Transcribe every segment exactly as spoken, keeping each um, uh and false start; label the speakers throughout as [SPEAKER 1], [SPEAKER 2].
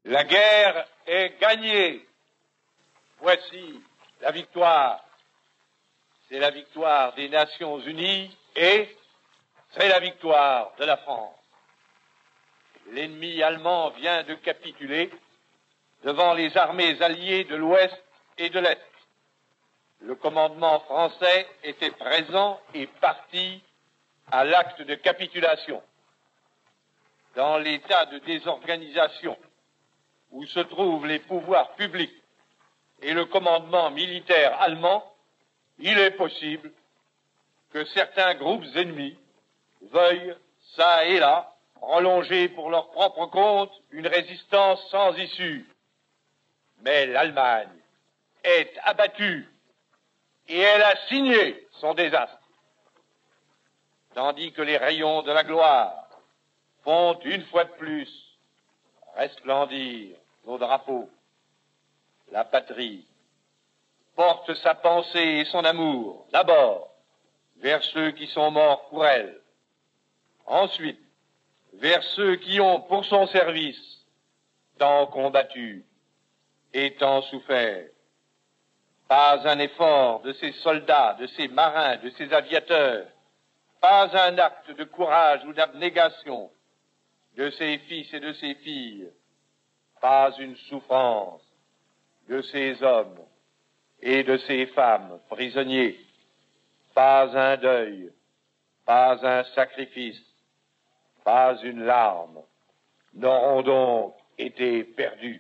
[SPEAKER 1] La guerre est gagnée. Voici la victoire. C'est la victoire des Nations Unies et c'est la victoire de la France. L'ennemi allemand vient de capituler devant les armées alliées de l'Ouest et de l'Est. Le commandement français était présent et parti à l'acte de capitulation. Dans l'état de désorganisation où se trouvent les pouvoirs publics et le commandement militaire allemand, il est possible que certains groupes ennemis veuillent, çà et là, prolonger pour leur propre compte une résistance sans issue. Mais l'Allemagne est abattue et elle a signé son désastre. Tandis que les rayons de la gloire font une fois de plus resplendir nos drapeaux, la patrie porte sa pensée et son amour d'abord vers ceux qui sont morts pour elle, ensuite vers ceux qui ont pour son service tant combattu et tant souffert. Pas un effort de ces soldats, de ces marins, de ces aviateurs, pas un acte de courage ou d'abnégation de ces fils et de ces filles, pas une souffrance de ces hommes et de ces femmes prisonniers, pas un deuil, pas un sacrifice, pas une larme n'auront donc été perdus.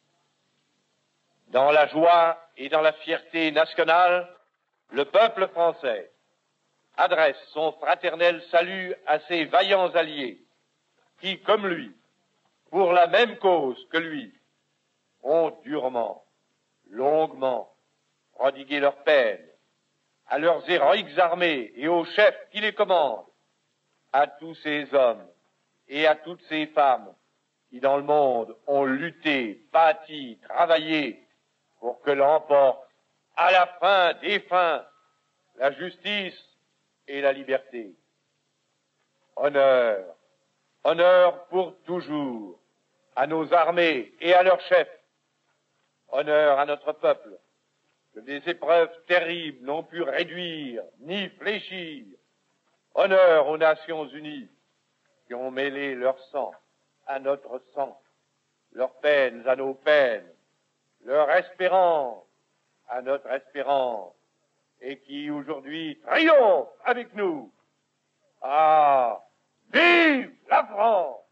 [SPEAKER 1] Dans la joie et dans la fierté nationale, le peuple français adresse son fraternel salut à ses vaillants alliés qui, comme lui, pour la même cause que lui, ont durement, longuement prodigué leur peine à leurs héroïques armées et aux chefs qui les commandent, à tous ces hommes et à toutes ces femmes qui, dans le monde, ont lutté, bâti, travaillé pour que l'emporte, à la fin des fins, la justice et la liberté. Honneur, honneur pour toujours à nos armées et à leurs chefs. Honneur à notre peuple, que des épreuves terribles n'ont pu réduire ni fléchir. Honneur aux Nations Unies qui ont mêlé leur sang à notre sang, leurs peines à nos peines, leur espérance à notre espérance, et qui aujourd'hui triomphent avec nous. Ah, vive la France!